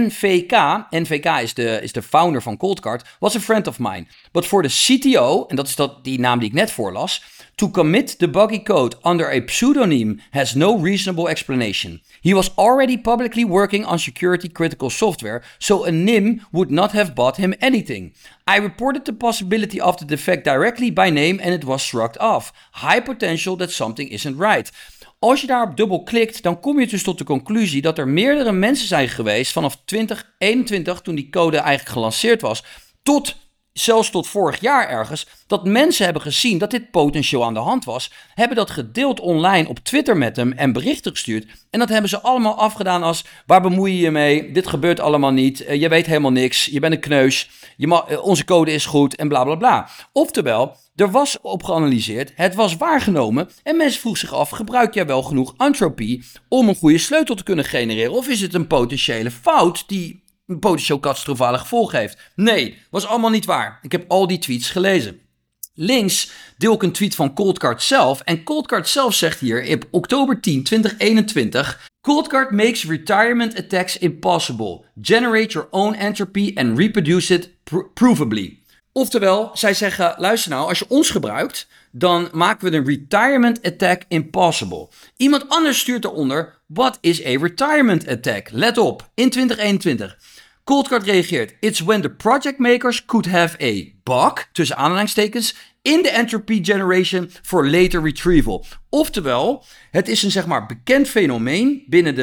NVK is de founder van Coldcard, was a friend of mine. But for the CTO, en dat is die naam die ik net voorlas, to commit the buggy code under a pseudonym has no reasonable explanation. He was already publicly working on security critical software, so a NIM would not have bought him anything. I reported the possibility of the defect directly by name and it was shrugged off. High potential that something isn't right. Als je daarop dubbel klikt, dan kom je dus tot de conclusie dat er meerdere mensen zijn geweest vanaf 2021, toen die code eigenlijk gelanceerd was, zelfs tot vorig jaar ergens, dat mensen hebben gezien dat dit potentieel aan de hand was, hebben dat gedeeld online op Twitter met hem en berichten gestuurd. En dat hebben ze allemaal afgedaan als, waar bemoei je je mee? Dit gebeurt allemaal niet. Je weet helemaal niks. Je bent een kneus. Onze code is goed en bla bla bla. Oftewel, er was op geanalyseerd, het was waargenomen en mensen vroegen zich af, gebruik jij wel genoeg entropie om een goede sleutel te kunnen genereren? Of is het een potentiële fout die een potentieel catastrofale gevolg heeft? Nee, was allemaal niet waar. Ik heb al die tweets gelezen. Links deel ik een tweet van Coldcard zelf. En Coldcard zelf zegt hier op oktober 10, 2021... Coldcard makes retirement attacks impossible. Generate your own entropy and reproduce it provably. Oftewel, zij zeggen, luister nou, als je ons gebruikt, dan maken we een retirement attack impossible. Iemand anders stuurt eronder, what is a retirement attack? Let op, in 2021... Coldcard reageert, it's when the project makers could have a bug, tussen aanhalingstekens, in the entropy generation for later retrieval. Oftewel, het is een zeg maar bekend fenomeen binnen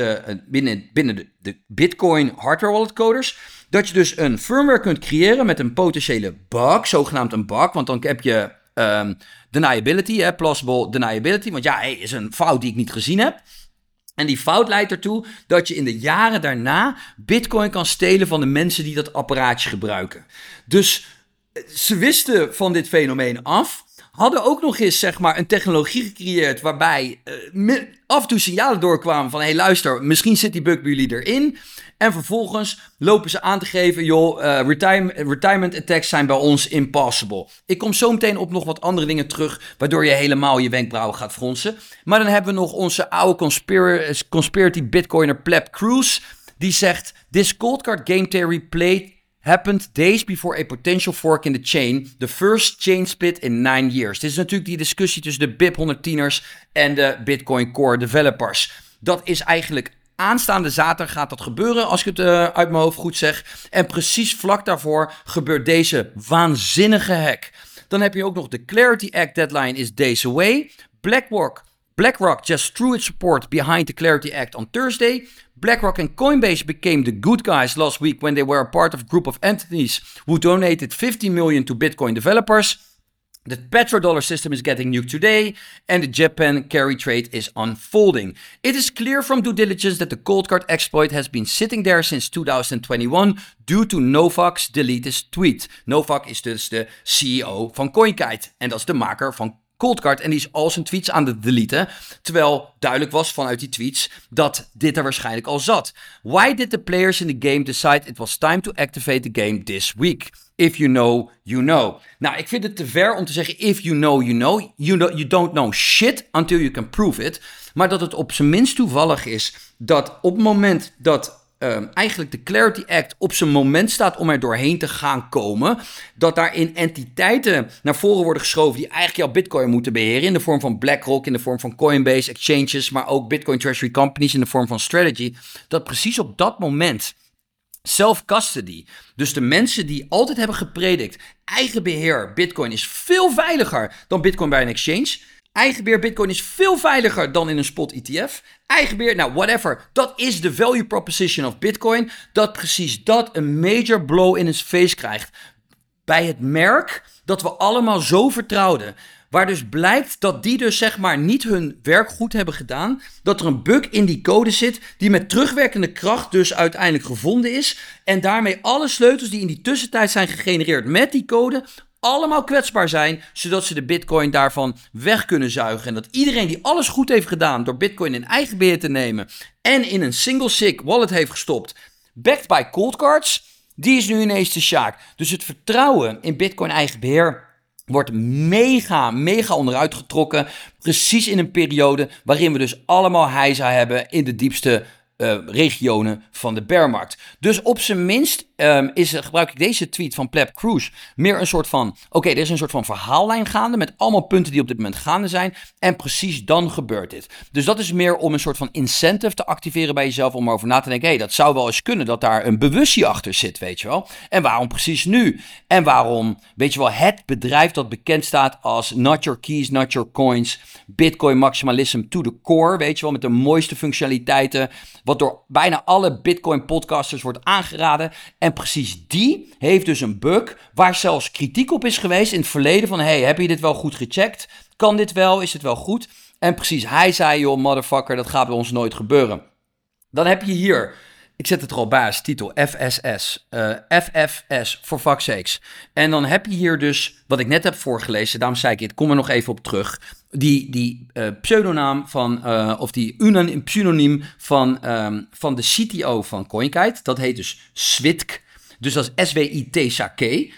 de Bitcoin hardware wallet coders, dat je dus een firmware kunt creëren met een potentiële bug, zogenaamd een bug, want dan heb je deniability, plausible deniability, want ja, is een fout die ik niet gezien heb. En die fout leidt ertoe dat je in de jaren daarna Bitcoin kan stelen van de mensen die dat apparaatje gebruiken. Dus ze wisten van dit fenomeen af. Hadden ook nog eens zeg maar een technologie gecreëerd waarbij af en toe signalen doorkwamen van, hey luister, misschien zit die bug bij jullie erin. En vervolgens lopen ze aan te geven, joh, retirement attacks zijn bij ons impossible. Ik kom zo meteen op nog wat andere dingen terug, waardoor je helemaal je wenkbrauwen gaat fronsen. Maar dan hebben we nog onze oude conspiracy Bitcoiner Pleb Cruz. Die zegt, this Coldcard game theory play happened days before a potential fork in the chain. The first chain split in 9 years. Dit is natuurlijk die discussie tussen de BIP-110ers en de Bitcoin Core developers. Dat is eigenlijk aanstaande zaterdag gaat dat gebeuren, als ik het uit mijn hoofd goed zeg. En precies vlak daarvoor gebeurt deze waanzinnige hack. Dan heb je ook nog de Clarity Act deadline is days away. BlackRock just threw its support behind the Clarity Act on Thursday. BlackRock and Coinbase became the good guys last week when they were a part of a group of entities who donated $50 million to Bitcoin developers. The petrodollar system is getting nuked today, and the Japan carry trade is unfolding. It is clear from due diligence that the cold card exploit has been sitting there since 2021 due to Novak's deleted tweet. Novak is dus de CEO van CoinKite en dat is de maker van Coldcard en die is al zijn tweets aan het deleten, terwijl duidelijk was vanuit die tweets dat dit er waarschijnlijk al zat. Why did the players in the game decide it was time to activate the game this week? If you know, you know. Nou, ik vind het te ver om te zeggen if you know, you know. You don't know shit until you can prove it. Maar dat het op zijn minst toevallig is dat op het moment dat eigenlijk de Clarity Act op zijn moment staat om er doorheen te gaan komen, dat daarin entiteiten naar voren worden geschoven die eigenlijk jouw Bitcoin moeten beheren in de vorm van BlackRock, in de vorm van Coinbase, exchanges, maar ook Bitcoin Treasury Companies in de vorm van Strategy, dat precies op dat moment self-custody, dus de mensen die altijd hebben gepredikt, eigen beheer Bitcoin is veel veiliger dan Bitcoin bij een exchange. Eigen beheer Bitcoin is veel veiliger dan in een spot ETF. Eigen beheer, nou whatever. Dat is de value proposition of Bitcoin. Dat precies dat een major blow in its face krijgt. Bij het merk dat we allemaal zo vertrouwden. Waar dus blijkt dat die dus zeg maar niet hun werk goed hebben gedaan. Dat er een bug in die code zit die met terugwerkende kracht dus uiteindelijk gevonden is. En daarmee alle sleutels die in die tussentijd zijn gegenereerd met die code allemaal kwetsbaar zijn, zodat ze de Bitcoin daarvan weg kunnen zuigen. En dat iedereen die alles goed heeft gedaan door Bitcoin in eigen beheer te nemen en in een single sig wallet heeft gestopt, backed by cold cards, die is nu ineens de sjaak. Dus het vertrouwen in Bitcoin eigen beheer wordt mega onderuit getrokken. Precies in een periode waarin we dus allemaal heisa hebben in de diepste regionen van de bearmarkt. Dus op zijn minst gebruik ik deze tweet van Pleb Cruz meer een soort van, oké, er is een soort van verhaallijn gaande met allemaal punten die op dit moment gaande zijn en precies dan gebeurt dit. Dus dat is meer om een soort van incentive te activeren bij jezelf om erover na te denken, hey, dat zou wel eens kunnen dat daar een bewustzijn achter zit, weet je wel. En waarom precies nu? En waarom, weet je wel, het bedrijf dat bekend staat als not your keys, not your coins, Bitcoin maximalism to the core, weet je wel, met de mooiste functionaliteiten, wat door bijna alle Bitcoin podcasters wordt aangeraden. En precies die heeft dus een bug waar zelfs kritiek op is geweest in het verleden van, hey, heb je dit wel goed gecheckt? Kan dit wel? Is dit wel goed? En precies, hij zei, joh, motherfucker, dat gaat bij ons nooit gebeuren. Dan heb je hier, ik zet het er al bij als titel, FSS, FFS, for fuck's sakes. En dan heb je hier dus, wat ik net heb voorgelezen, daarom zei ik kom er nog even op terug, die pseudonaam van, of die pseudoniem van de CTO van CoinKite, dat heet dus Switk, dus dat is SWITCK,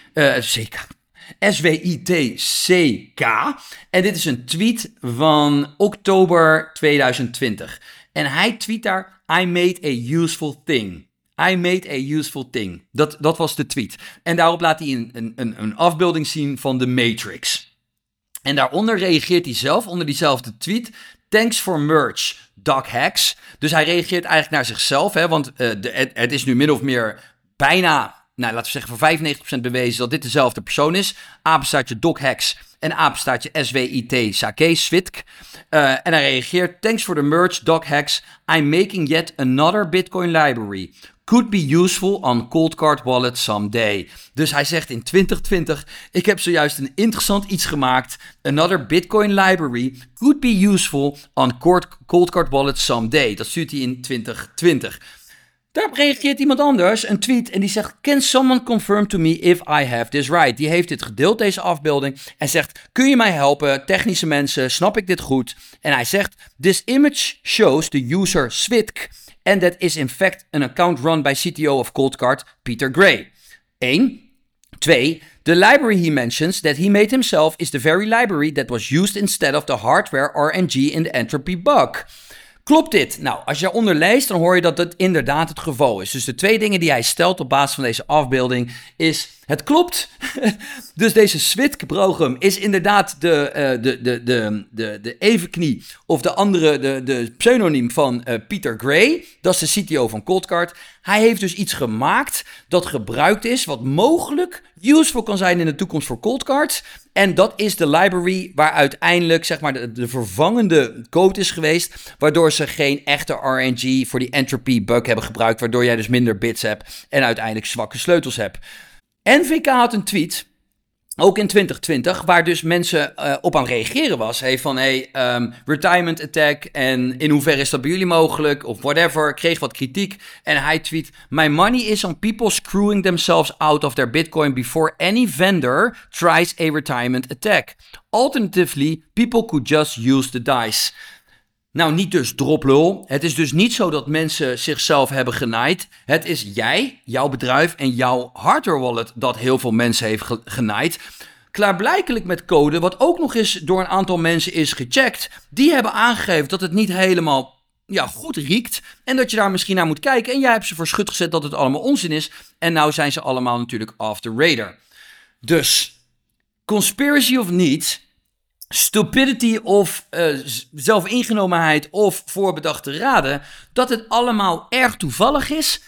SWITCK, en dit is een tweet van oktober 2020. En hij tweet daar, I made a useful thing. I made a useful thing. Dat was de tweet. En daarop laat hij een afbeelding zien van de Matrix. En daaronder reageert hij zelf, onder diezelfde tweet, thanks for merch, Doc Hacks. Dus hij reageert eigenlijk naar zichzelf, hè, want het is nu min of meer bijna, nou, laten we zeggen voor 95% bewezen dat dit dezelfde persoon is. Apenstaartje Doc Hacks en apenstaartje SWITCK, Switk. En hij reageert, thanks for the merch, Doc Hacks. I'm making yet another Bitcoin library. Could be useful on cold card wallet someday. Dus hij zegt in 2020, ik heb zojuist een interessant iets gemaakt. Another Bitcoin library could be useful on cold card wallet someday. Dat stuurt hij in 2020. Daarop reageert iemand anders, een tweet, en die zegt, can someone confirm to me if I have this right? Die heeft dit gedeeld, deze afbeelding, en zegt, kun je mij helpen, technische mensen, snap ik dit goed? En hij zegt, this image shows the user Switk, and that is in fact an account run by CTO of Coldcard, Peter Gray. 1. 2. The library he mentions that he made himself is the very library that was used instead of the hardware RNG in the entropy bug. Klopt dit? Nou, als je daaronder leest, dan hoor je dat het inderdaad het geval is. Dus de twee dingen die hij stelt op basis van deze afbeelding is, het klopt. Dus deze Switk-program is inderdaad de evenknie of de andere, de pseudoniem van Peter Gray. Dat is de CTO van Coldcard. Hij heeft dus iets gemaakt dat gebruikt is, wat mogelijk useful kan zijn in de toekomst voor Coldcard. En dat is de library waar uiteindelijk zeg maar de vervangende code is geweest, waardoor ze geen echte RNG voor die entropy bug hebben gebruikt, waardoor jij dus minder bits hebt en uiteindelijk zwakke sleutels hebt. NVK had een tweet Ook in 2020, waar dus mensen op aan het reageren was. Van, retirement attack en in hoeverre is dat bij jullie mogelijk? Of whatever, kreeg wat kritiek. En hij tweet, my money is on people screwing themselves out of their bitcoin before any vendor tries a retirement attack. Alternatively, people could just use the dice. Nou, niet dus droplul. Het is dus niet zo dat mensen zichzelf hebben genaaid. Het is jij, jouw bedrijf en jouw hardware wallet dat heel veel mensen heeft genaaid. Klaarblijkelijk met code, wat ook nog eens door een aantal mensen is gecheckt. Die hebben aangegeven dat het niet helemaal goed riekt. En dat je daar misschien naar moet kijken. En jij hebt ze voor schut gezet dat het allemaal onzin is. En nou zijn ze allemaal natuurlijk off the radar. Dus, conspiracy of niet... Stupidity of zelfingenomenheid of voorbedachte raden, dat het allemaal erg toevallig is,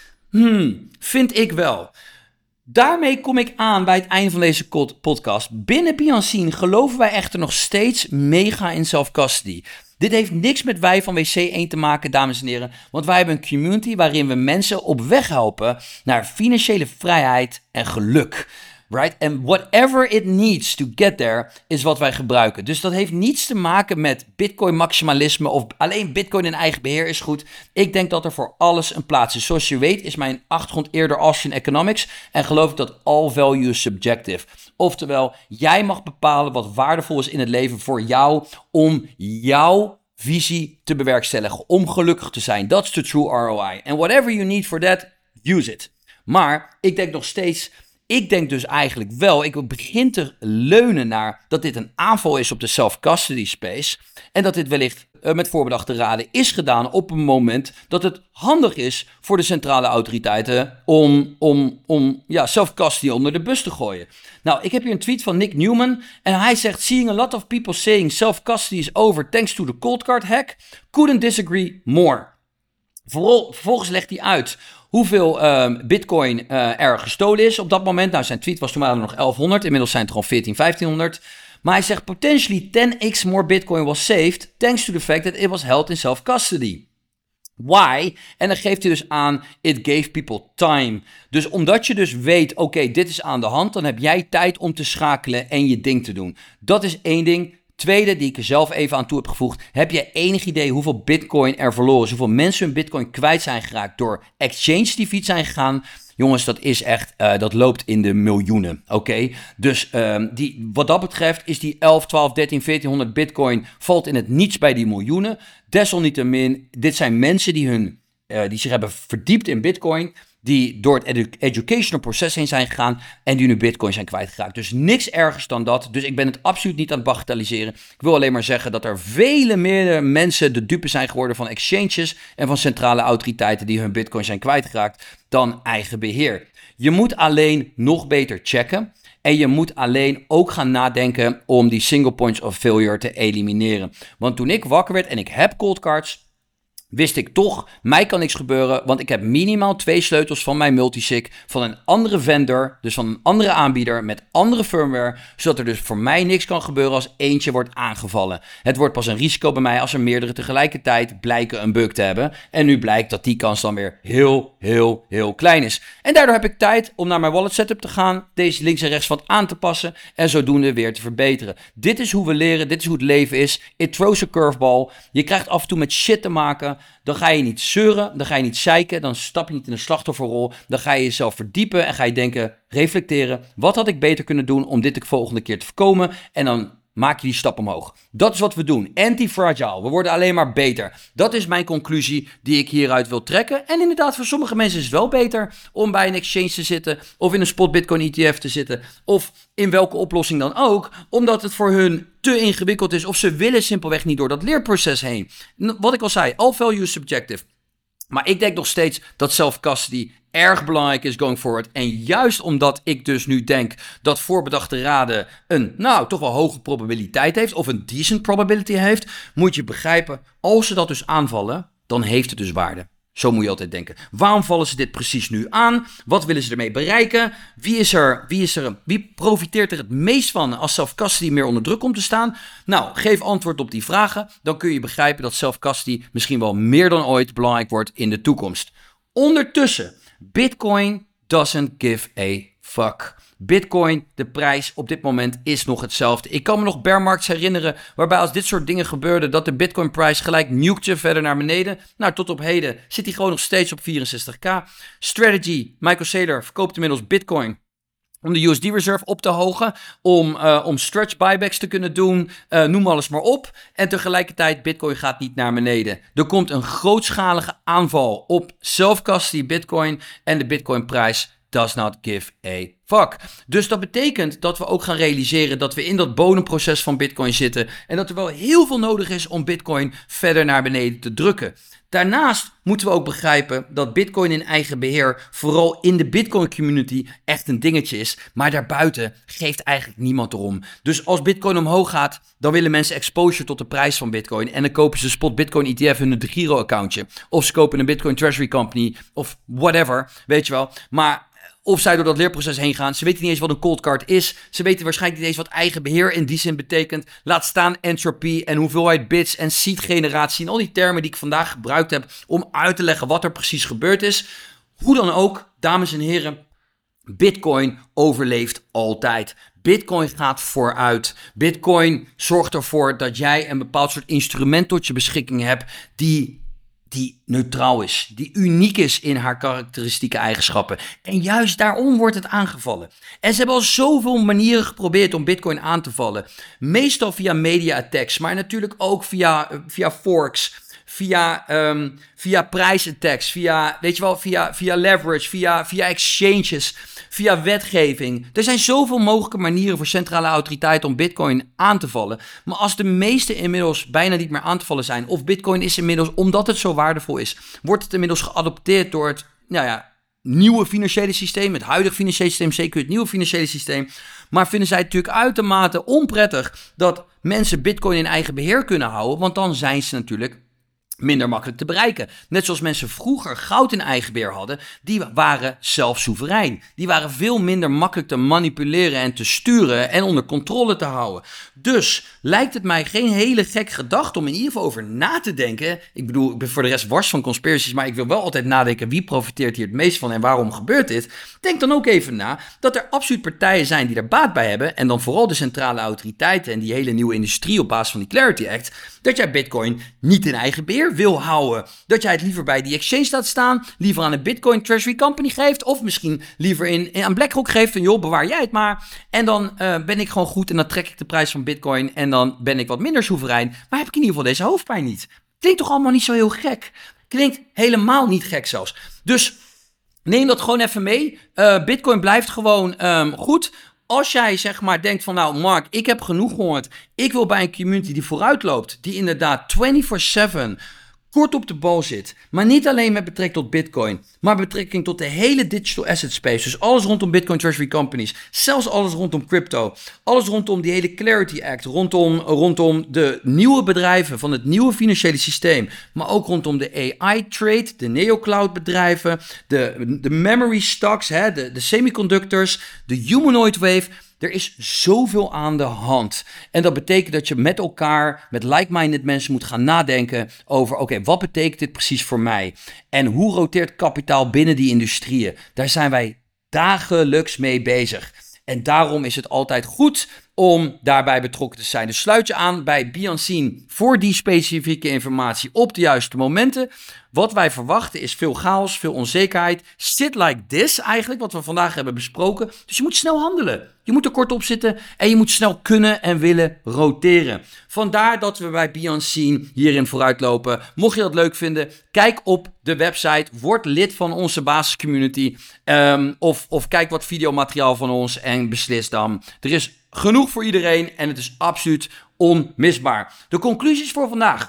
vind ik wel. Daarmee kom ik aan bij het einde van deze podcast. Binnen Beyoncé geloven wij echter nog steeds mega in self-custody. Dit heeft niks met wij van WC1 te maken, dames en heren, want wij hebben een community waarin we mensen op weg helpen naar financiële vrijheid en geluk. Right? And whatever it needs to get there is wat wij gebruiken. Dus dat heeft niets te maken met Bitcoin maximalisme of alleen Bitcoin in eigen beheer is goed. Ik denk dat er voor alles een plaats is. Zoals je weet is mijn achtergrond eerder Austrian Economics en geloof ik dat all value is subjective. Oftewel, jij mag bepalen wat waardevol is in het leven voor jou om jouw visie te bewerkstelligen, om gelukkig te zijn. That's the true ROI. And whatever you need for that, use it. Maar ik denk nog steeds... Ik denk dus eigenlijk wel, ik begin te leunen naar dat dit een aanval is op de self-custody space. En dat dit wellicht met voorbedachte raden is gedaan op een moment dat het handig is voor de centrale autoriteiten om self-custody onder de bus te gooien. Nou, ik heb hier een tweet van Nick Newman en hij zegt, seeing a lot of people saying self-custody is over thanks to the cold card hack, couldn't disagree more. Vervolgens legt hij uit hoeveel bitcoin er gestolen is op dat moment. Nou, zijn tweet was toen maar nog 1100. Inmiddels zijn het gewoon 1500. Maar hij zegt, potentially 10x more bitcoin was saved thanks to the fact that it was held in self-custody. Why? En dan geeft hij dus aan, it gave people time. Dus omdat je dus weet, oké, dit is aan de hand, dan heb jij tijd om te schakelen en je ding te doen. Dat is één ding. Tweede, die ik er zelf even aan toe heb gevoegd. Heb je enig idee hoeveel bitcoin er verloren is? Hoeveel mensen hun bitcoin kwijt zijn geraakt door exchanges die failliet zijn gegaan? Jongens, dat is echt, dat loopt in de miljoenen, oké? Dus wat dat betreft is die 11, 12, 13, 1400 bitcoin valt in het niets bij die miljoenen. Desalniettemin, dit zijn mensen die zich hebben verdiept in bitcoin, die door het educational proces heen zijn gegaan en die nu bitcoin zijn kwijtgeraakt. Dus niks ergers dan dat. Dus ik ben het absoluut niet aan het bagatelliseren. Ik wil alleen maar zeggen dat er vele meer mensen de dupe zijn geworden van exchanges en van centrale autoriteiten die hun bitcoin zijn kwijtgeraakt dan eigen beheer. Je moet alleen nog beter checken. En je moet alleen ook gaan nadenken om die single points of failure te elimineren. Want toen ik wakker werd en ik heb cold cards, wist ik toch, mij kan niks gebeuren, want ik heb minimaal 2 sleutels van mijn multisig van een andere vendor, dus van een andere aanbieder met andere firmware, zodat er dus voor mij niks kan gebeuren als eentje wordt aangevallen. Het wordt pas een risico bij mij als er meerdere tegelijkertijd blijken een bug te hebben. En nu blijkt dat die kans dan weer heel klein is. En daardoor heb ik tijd om naar mijn wallet setup te gaan, deze links en rechts wat aan te passen en zodoende weer te verbeteren. Dit is hoe we leren, dit is hoe het leven is. It throws a curveball. Je krijgt af en toe met shit te maken. Dan ga je niet zeuren, dan ga je niet zeiken, dan stap je niet in een slachtofferrol. Dan ga je jezelf verdiepen en ga je denken, reflecteren. Wat had ik beter kunnen doen om dit de volgende keer te voorkomen? En dan maak je die stap omhoog. Dat is wat we doen. Anti-fragile. We worden alleen maar beter. Dat is mijn conclusie die ik hieruit wil trekken. En inderdaad, voor sommige mensen is het wel beter om bij een exchange te zitten of in een spot Bitcoin ETF te zitten of in welke oplossing dan ook, omdat het voor hun te ingewikkeld is of ze willen simpelweg niet door dat leerproces heen. Wat ik al zei, all value is subjective. Maar ik denk nog steeds dat self-custody erg belangrijk is going forward. En juist omdat ik dus nu denk dat voorbedachte raden een, toch wel hoge probabiliteit heeft, of een decent probability heeft, moet je begrijpen, als ze dat dus aanvallen, dan heeft het dus waarde. Zo moet je altijd denken. Waarom vallen ze dit precies nu aan? Wat willen ze ermee bereiken? Wie profiteert er het meest van als self-custody meer onder druk komt te staan? Nou, geef antwoord op die vragen. Dan kun je begrijpen dat self-custody misschien wel meer dan ooit belangrijk wordt in de toekomst. Ondertussen, Bitcoin doesn't give a fuck. Bitcoin, de prijs op dit moment is nog hetzelfde. Ik kan me nog bear markets herinneren waarbij als dit soort dingen gebeurden dat de Bitcoin prijs gelijk nukte verder naar beneden. Nou, tot op heden zit hij gewoon nog steeds op 64k. Strategy, Michael Saylor verkoopt inmiddels Bitcoin om de USD Reserve op te hogen, om stretch buybacks te kunnen doen, noem alles maar op. En tegelijkertijd, Bitcoin gaat niet naar beneden. Er komt een grootschalige aanval op self-custody Bitcoin en de Bitcoin prijs does not give a fuck. Dus dat betekent dat we ook gaan realiseren dat we in dat bodemproces van Bitcoin zitten en dat er wel heel veel nodig is om Bitcoin verder naar beneden te drukken. Daarnaast moeten we ook begrijpen dat Bitcoin in eigen beheer vooral in de Bitcoin community echt een dingetje is. Maar daarbuiten geeft eigenlijk niemand erom. Dus als Bitcoin omhoog gaat, dan willen mensen exposure tot de prijs van Bitcoin. En dan kopen ze spot Bitcoin ETF in hun Giro accountje. Of ze kopen een Bitcoin Treasury Company of whatever, weet je wel. Maar of zij door dat leerproces heen gaan. Ze weten niet eens wat een cold card is. Ze weten waarschijnlijk niet eens wat eigen beheer in die zin betekent. Laat staan entropie en hoeveelheid bits en seed generatie. En al die termen die ik vandaag gebruikt heb om uit te leggen wat er precies gebeurd is. Hoe dan ook, dames en heren, Bitcoin overleeft altijd. Bitcoin gaat vooruit. Bitcoin zorgt ervoor dat jij een bepaald soort instrument tot je beschikking hebt die neutraal is, die uniek is in haar karakteristieke eigenschappen. En juist daarom wordt het aangevallen. En ze hebben al zoveel manieren geprobeerd om Bitcoin aan te vallen. Meestal via media attacks, maar natuurlijk ook via forks, via prijsattacks, via leverage, via exchanges, via wetgeving. Er zijn zoveel mogelijke manieren voor centrale autoriteiten om Bitcoin aan te vallen. Maar als de meeste inmiddels bijna niet meer aan te vallen zijn, of Bitcoin is inmiddels, omdat het zo waardevol is, wordt het inmiddels geadopteerd door het, nieuwe financiële systeem, het huidige financiële systeem, zeker het nieuwe financiële systeem. Maar vinden zij het natuurlijk uitermate onprettig dat mensen Bitcoin in eigen beheer kunnen houden, want dan zijn ze natuurlijk minder makkelijk te bereiken. Net zoals mensen vroeger goud in eigen beheer hadden, die waren zelf soeverein. Die waren veel minder makkelijk te manipuleren en te sturen en onder controle te houden. Dus lijkt het mij geen hele gek gedachte om in ieder geval over na te denken. Ik bedoel, ik ben voor de rest wars van conspiracies, maar ik wil wel altijd nadenken wie profiteert hier het meest van en waarom gebeurt dit. Denk dan ook even na dat er absoluut partijen zijn die er baat bij hebben en dan vooral de centrale autoriteiten en die hele nieuwe industrie op basis van die Clarity Act, dat jij Bitcoin niet in eigen beheer wil houden. Dat jij het liever bij die exchange laat staan, liever aan een Bitcoin Treasury Company geeft, of misschien liever aan BlackRock geeft van joh, bewaar jij het maar. En dan ben ik gewoon goed en dan trek ik de prijs van Bitcoin en dan ben ik wat minder soeverein. Maar heb ik in ieder geval deze hoofdpijn niet. Klinkt toch allemaal niet zo heel gek? Klinkt helemaal niet gek zelfs. Dus neem dat gewoon even mee. Bitcoin blijft gewoon goed. Als jij zeg maar denkt van nou Mark, ik heb genoeg gehoord. Ik wil bij een community die vooruit loopt. Die inderdaad 24/7 kort op de bal zit. Maar niet alleen met betrekking tot Bitcoin. Maar met betrekking tot de hele digital asset space. Dus alles rondom Bitcoin Treasury Companies. Zelfs alles rondom crypto. Alles rondom die hele Clarity Act. Rondom de nieuwe bedrijven van het nieuwe financiële systeem. Maar ook rondom de AI trade. De neocloud bedrijven. De memory stocks. De semiconductors. De humanoid wave. Er is zoveel aan de hand. En dat betekent dat je met elkaar, met like-minded mensen moet gaan nadenken over, oké, wat betekent dit precies voor mij? En hoe roteert kapitaal binnen die industrieën? Daar zijn wij dagelijks mee bezig. En daarom is het altijd goed om daarbij betrokken te zijn. Dus sluit je aan bij Be Unseen voor die specifieke informatie op de juiste momenten. Wat wij verwachten is veel chaos, veel onzekerheid. Sit like this eigenlijk, wat we vandaag hebben besproken. Dus je moet snel handelen. Je moet er kort op zitten en je moet snel kunnen en willen roteren. Vandaar dat we bij Be Unseen hierin vooruitlopen. Mocht je dat leuk vinden, kijk op de website. Word lid van onze basiscommunity. Of kijk wat videomateriaal van ons en beslis dan. Er is genoeg voor iedereen en het is absoluut onmisbaar. De conclusies voor vandaag.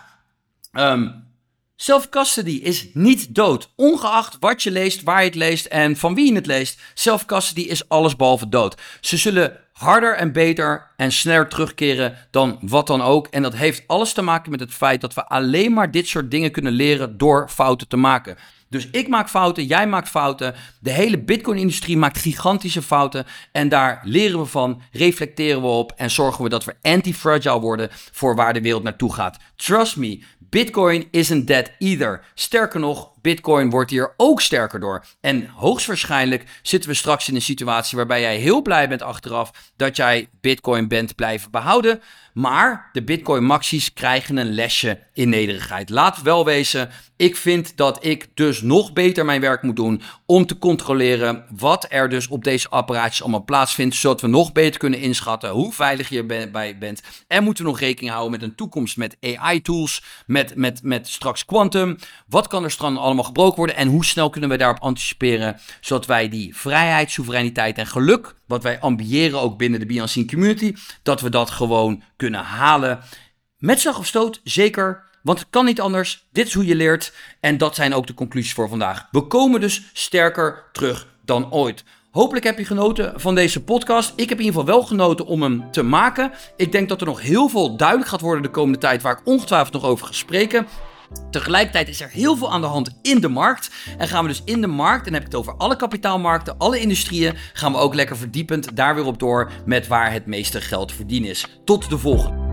Self-custody is niet dood. Ongeacht wat je leest, waar je het leest en van wie je het leest. Self-custody is allesbehalve dood. Ze zullen harder en beter en sneller terugkeren dan wat dan ook. En dat heeft alles te maken met het feit dat we alleen maar dit soort dingen kunnen leren door fouten te maken. Dus ik maak fouten, jij maakt fouten. De hele Bitcoin-industrie maakt gigantische fouten. En daar leren we van, reflecteren we op en zorgen we dat we anti-fragile worden voor waar de wereld naartoe gaat. Trust me, Bitcoin isn't dead either. Sterker nog, Bitcoin wordt hier ook sterker door. En hoogstwaarschijnlijk zitten we straks in een situatie waarbij jij heel blij bent achteraf dat jij Bitcoin bent blijven behouden. Maar de Bitcoin maxies krijgen een lesje in nederigheid. Laat wel wezen, ik vind dat ik dus nog beter mijn werk moet doen om te controleren wat er dus op deze apparaatjes allemaal plaatsvindt, zodat we nog beter kunnen inschatten hoe veilig je erbij bent. En moeten we nog rekening houden met een toekomst met AI-tools, met straks quantum. Wat kan er straks allemaal gebroken worden en hoe snel kunnen we daarop anticiperen, zodat wij die vrijheid, soevereiniteit en geluk, wat wij ambiëren ook binnen de Be community, dat we dat gewoon kunnen halen. Met slag of stoot, zeker. Want het kan niet anders. Dit is hoe je leert. En dat zijn ook de conclusies voor vandaag. We komen dus sterker terug dan ooit. Hopelijk heb je genoten van deze podcast. Ik heb in ieder geval wel genoten om hem te maken. Ik denk dat er nog heel veel duidelijk gaat worden de komende tijd, waar ik ongetwijfeld nog over ga spreken. Tegelijkertijd is er heel veel aan de hand in de markt. En gaan we dus in de markt, en dan heb ik het over alle kapitaalmarkten, alle industrieën, gaan we ook lekker verdiepend daar weer op door met waar het meeste geld te verdienen is. Tot de volgende.